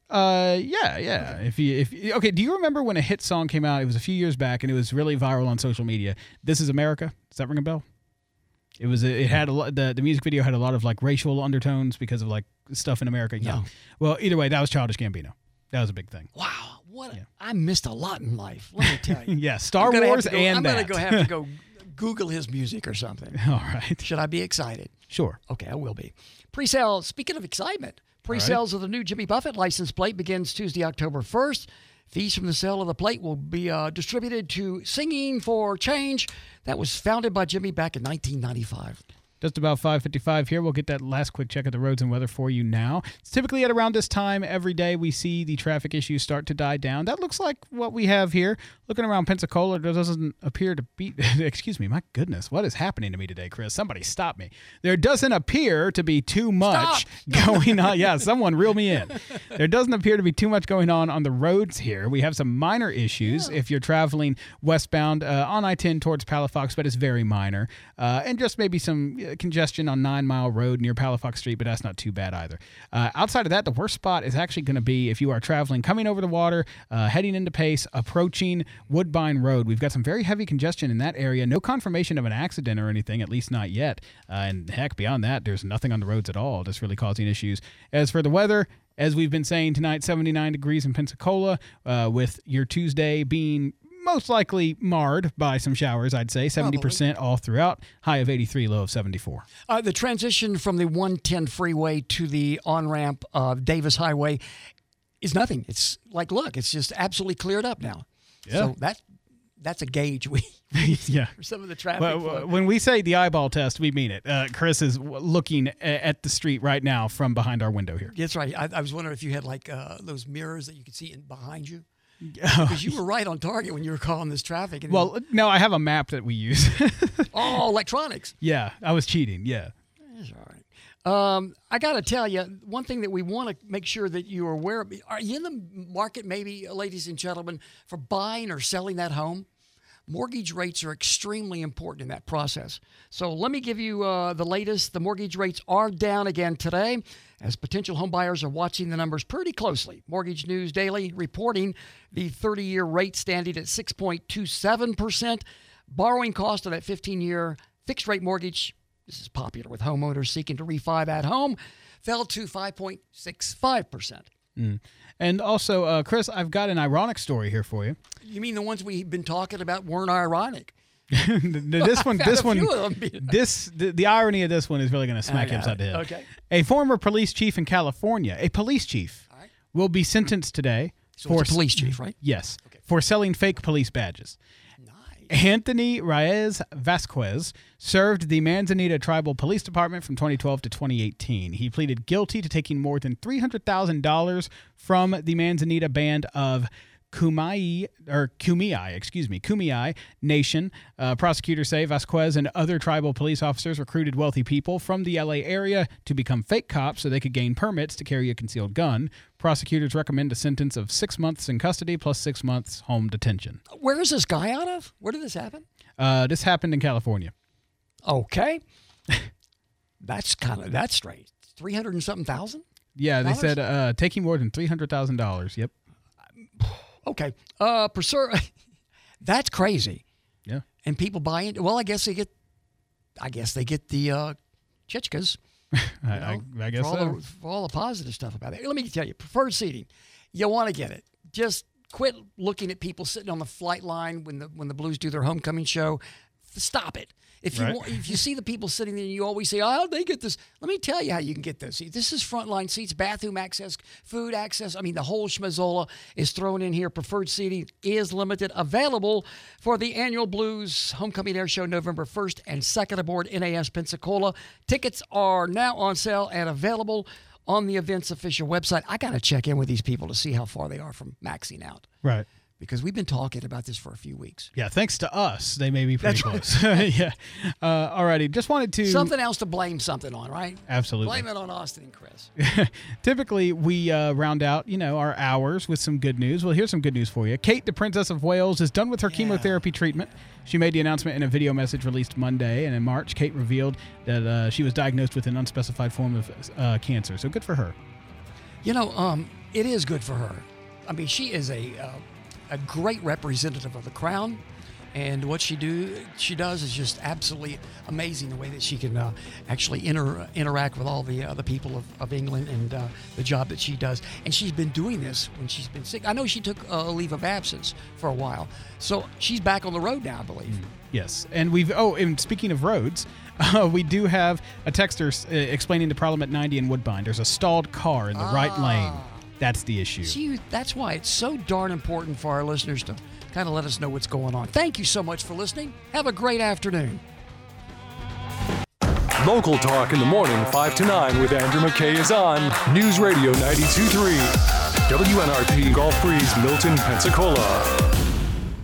Yeah. Okay, do you remember when a hit song came out? It was a few years back, and it was really viral on social media. "This Is America." Does that ring a bell? It had a lot. The music video had a lot of like racial undertones because of like stuff in America. No. Yeah. Well, either way, that was Childish Gambino. That was a big thing. Wow. I missed a lot in life. Let me tell you. Yeah, Star Wars and that. I'm going to have to go Google his music or something. All right. Should I be excited? Sure. Okay, I will be. Pre-sale, speaking of excitement, pre-sales of the new Jimmy Buffett license plate begins Tuesday, October 1st. Fees from the sale of the plate will be distributed to Singing for Change. That was founded by Jimmy back in 1995. Just about 5:55 here. We'll get that last quick check of the roads and weather for you now. It's typically at around this time every day we see the traffic issues start to die down. That looks like what we have here. Looking around Pensacola, there doesn't appear to be... Excuse me, my goodness. What is happening to me today, Chris? Somebody stop me. There doesn't appear to be too much going on. Yeah, someone reel me in. There doesn't appear to be too much going on the roads here. We have some minor issues if you're traveling westbound on I-10 towards Palafox, but it's very minor. And just maybe some... congestion on 9 Mile Road near Palafox Street, but that's not too bad either. Outside of that, the worst spot is actually going to be if you are traveling, coming over the water, heading into Pace, approaching Woodbine Road. We've got some very heavy congestion in that area. No confirmation of an accident or anything, at least not yet. And heck, beyond that, there's nothing on the roads at all that's really causing issues. As for the weather, as we've been saying tonight, 79 degrees in Pensacola, with your Tuesday being most likely marred by some showers, I'd say. 70% all throughout. High of 83, low of 74. The transition from the 110 freeway to the on-ramp of Davis Highway is nothing. It's like, look, it's just absolutely cleared up now. Yeah. So that's a gauge we yeah. for some of the traffic. Well, when we say the eyeball test, we mean it. Chris is looking at the street right now from behind our window here. That's right. I was wondering if you had like those mirrors that you could see behind you. Because you were right on target when you were calling this traffic. Well, no, I have a map that we use. Oh, electronics. Yeah, I was cheating. Yeah. That's all right. I got to tell you, one thing that we want to make sure that you are aware of, are you in the market maybe, ladies and gentlemen, for buying or selling that home? Mortgage rates are extremely important in that process. So let me give you the latest. The mortgage rates are down again today as potential home buyers are watching the numbers pretty closely. Mortgage News Daily reporting the 30-year rate standing at 6.27%. Borrowing cost of that 15-year fixed-rate mortgage, this is popular with homeowners seeking to refi at home, fell to 5.65%. And also, Chris, I've got an ironic story here for you. You mean the ones we've been talking about weren't ironic? The irony of this one is really going to smack you upside the head. Okay. A former police chief in California, will be sentenced today. So it's a police chief, right? Yes, for selling fake police badges. Anthony Reyes Vasquez served the Manzanita Tribal Police Department from 2012 to 2018. He pleaded guilty to taking more than $300,000 from the Manzanita band of Kumeyaay Nation. Prosecutors say Vasquez and other tribal police officers recruited wealthy people from the LA area to become fake cops so they could gain permits to carry a concealed gun. Prosecutors recommend a sentence of 6 months in custody plus 6 months home detention. Where is this guy out of? Where did this happen? This happened in California. Okay. That's straight. 300 and something thousand? Yeah, they said taking more than $300,000. Yep. Okay. That's crazy. Yeah. And people buy it. Well, I guess they get the Chichkas. I guess for all the positive stuff about it. Let me tell you, preferred seating, you want to get it. Just quit looking at people sitting on the flight line when the Blues do their homecoming show. Stop it. If you see the people sitting there and you always say, oh, they get this. Let me tell you how you can get this. This is frontline seats, bathroom access, food access. I mean, the whole schmazzola is thrown in here. Preferred seating is limited. Available for the annual Blues Homecoming Air Show November 1st and 2nd aboard NAS Pensacola. Tickets are now on sale and available on the event's official website. I got to check in with these people to see how far they are from maxing out. Right. Because we've been talking about this for a few weeks. Yeah, thanks to us, they may be pretty close. Yeah. Alrighty, just wanted to... Something else to blame something on, right? Absolutely. Blame it on Austin and Chris. Typically, we round out, our hours with some good news. Well, here's some good news for you. Kate, the Princess of Wales, is done with her chemotherapy treatment. She made the announcement in a video message released Monday, and in March, Kate revealed that she was diagnosed with an unspecified form of cancer. So good for her. It is good for her. I mean, she is a great representative of the crown, and what she does is just absolutely amazing. The way that she can actually interact with all the people of England, and the job that she does. And she's been doing this when she's been sick. I know she took a leave of absence for a while, so she's back on the road now, I believe. Yes, and and speaking of roads, we do have a texter explaining the problem at 90 in Woodbine. There's a stalled car in the right lane. That's the issue. See, that's why it's so darn important for our listeners to kind of let us know what's going on. Thank you so much for listening. Have a great afternoon. Local Talk in the morning, 5 to 9 with Andrew McKay is on News Radio 92.3. WNRP Gulf Breeze, Milton, Pensacola.